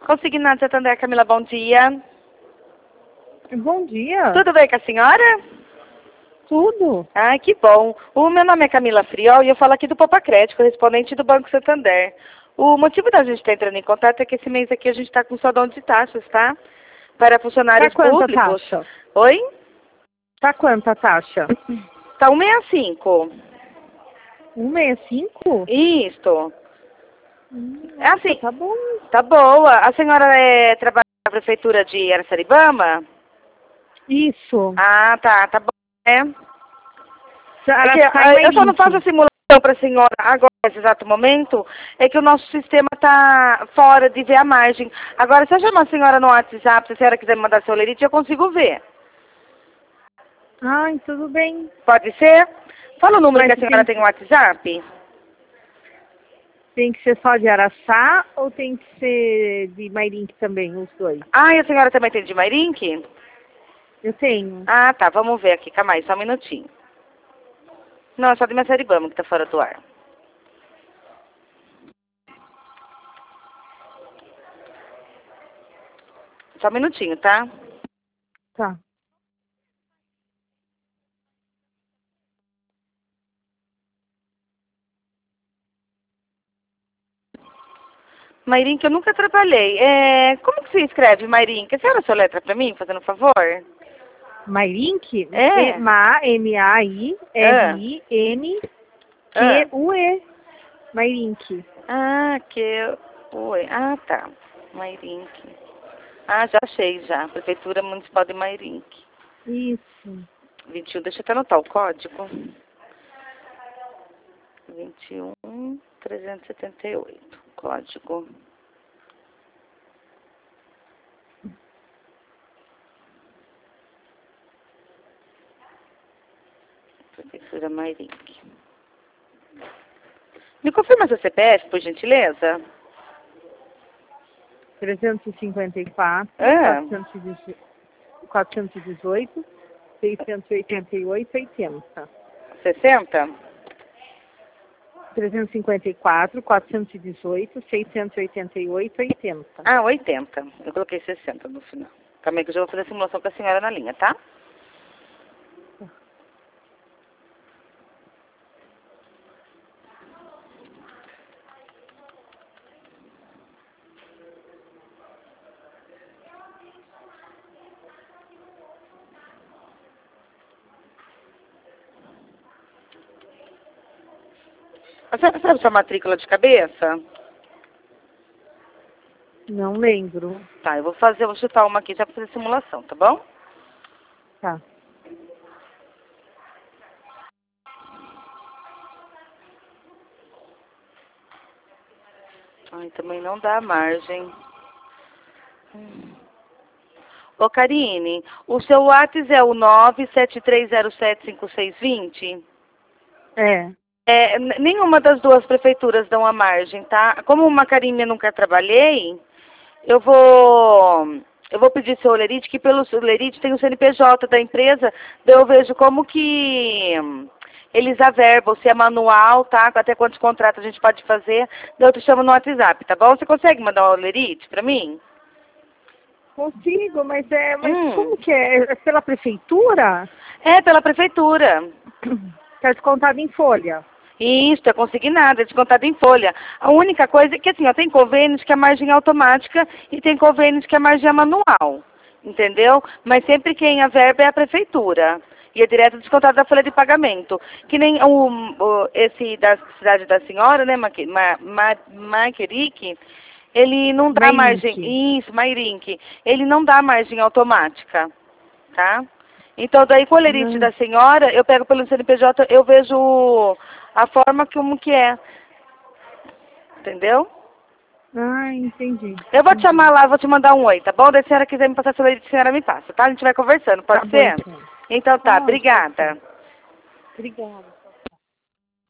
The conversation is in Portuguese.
Consignado Santander, Camila, bom dia. Bom dia. Tudo bem com a senhora? Tudo. Ah, que bom. O meu nome é Camila Friol e eu falo aqui do Poupa Crédito, correspondente do Banco Santander. O motivo da gente estar entrando em contato é que esse mês aqui a gente está com saldão de taxas, tá? Para funcionários Tá quanto a públicos. taxa? Oi? Tá quanto a taxa? Tá 165. 165? Isto. É assim, Tá bom. tá boa. A senhora trabalha na prefeitura de Araçaribama? Isso. Ah, tá bom. É. É que, eu só não faço a simulação para a senhora agora, nesse exato momento, é que o nosso sistema está fora de ver a margem. Agora, se eu chamar a senhora no WhatsApp, se a senhora quiser me mandar seu lerite, eu consigo ver. Ai, tudo bem. Pode ser? Fala o número Mas que a senhora tem no WhatsApp. Tem que ser só de Araçá ou tem que ser de Mairink também, os dois? Ah, e a senhora também tem de Mairink? Eu tenho. Ah, tá. Vamos ver aqui. Calma aí, só um minutinho. Não, é só de Araçaribama que está fora do ar. Só um minutinho, tá? Tá. Mairink, eu nunca trabalhei. Como que se escreve Mairink? A senhora soletra para mim, fazendo um favor? Mairink? É. M-A-I-R-I-N-Q-U-E. Mairink. Ah, Oi. Ah, tá. Mairink. Ah, já achei já. Prefeitura Municipal de Mairink. Isso. 21, deixa eu até anotar o código. 21.378. Código. Prefeitura Mairink. Me confirma seu CPF, por gentileza? 354, Ah. 418, 688, 80. 60? 354, 418, 688, 80. Ah, 80. Eu coloquei 60 no final. Calma aí que eu já vou fazer a simulação com a senhora na linha, tá? A senhora sabe sua matrícula de cabeça? Não lembro. Tá, eu vou chutar uma aqui já pra fazer a simulação, tá bom? Tá. Ai, também não dá margem. Ô, Karine, o seu WhatsApp é o 973075620? É. Nenhuma das duas prefeituras dão a margem, tá? Como uma Karine eu nunca trabalhei, eu vou pedir seu Lerite, que pelo seu Lerite tem o CNPJ da empresa, daí eu vejo como que eles averbam, se é manual, tá? Até quantos contratos a gente pode fazer, daí eu te chamo no WhatsApp, tá bom? Você consegue mandar o Lerite pra mim? Consigo, mas como que é? É pela prefeitura? É, pela prefeitura. Tá descontado em folha. Isso, é consignado, é descontado em folha. A única coisa é que, assim, ó, tem convênios que a margem é automática e tem convênios que a margem é manual, entendeu? Mas sempre quem averba é a prefeitura. E é direto descontado da folha de pagamento. Que nem esse da cidade da senhora, né, Maquerique, ele não dá margem. Isso, Mairink. Ele não dá margem automática, tá? Então, daí com o lerite da senhora, eu pego pelo CNPJ, eu vejo a forma como que é. Entendeu? Ah, entendi. Eu vou te chamar lá, vou te mandar um oi, tá bom? Daí se a senhora quiser me passar seu lerite, a senhora me passa, tá? A gente vai conversando, pode ser? Bom, então. Então tá, obrigada. Obrigada.